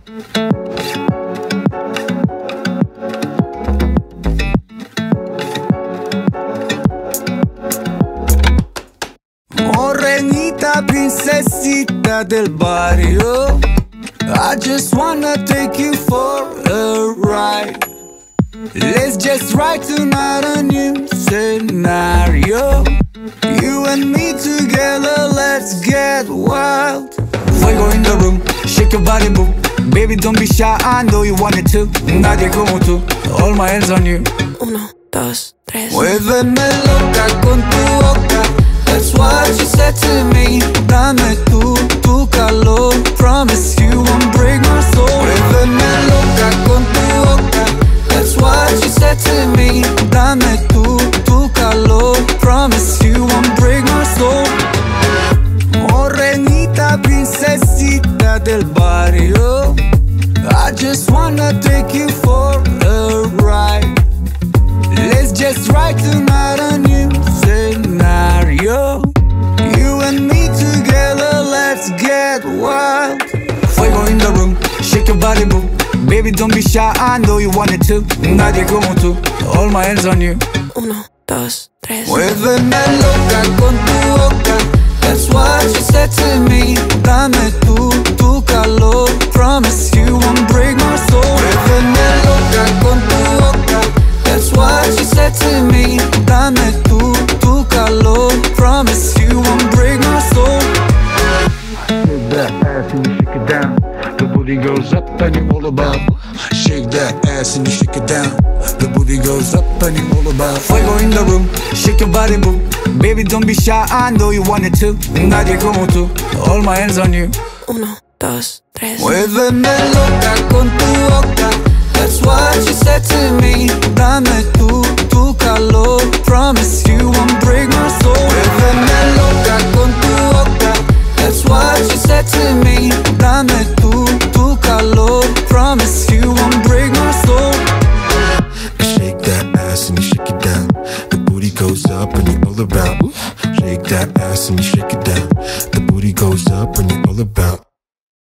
Morenita, princesita del barrio, I just wanna take you for a ride. Let's just write tonight a new scenario. You and me together, let's get wild. Fuego in the room, shake your body, boo. Baby, don't be shy, I know you want it too. Nadie como tú, all my hands on you. 1, 2, 3. Muéveme loca con tu boca, that's what you said to me. Dame tu calor, promise you won't break my soul. Muéveme loca con tu boca, that's what you said to me. Dame tu calor, promise you won't break my soul. Morenita, princesita del barrio, I just wanna take you for a ride. Let's just write tonight a new scenario. You and me together, let's get wild. Fuego in the room, shake your body, boo. Baby, don't be shy, I know you want it too. Nadie como tú, all my hands on you. 1, 2, 3. Muéveme loca con tu boca, that's what you said to me. Dame tu calor, promise you won't break my soul. Muéveme loca con tu boca, that's what you said to me. Dame tu calor, promise you won't break my soul. Shake that ass and you shake it down. The booty goes up and you all about. Shake that ass and you shake it down. The booty goes up and you all about. Fuego in the room, shake your body, boo. Baby, don't be shy, I know you want it too. Nadie como tú, all my hands on you. 1, 2, 3. Muéveme loca con tu boca, that's what you said to me. Dame tu calor, promise you won't break my soul. Muéveme loca con tu boca, that's what you said to me. Dame tu calor, promise you won't break my soul. Shake that ass and you shake it down. The booty goes up and you all about. Shake that ass and you shake it down. The booty goes up and you all about.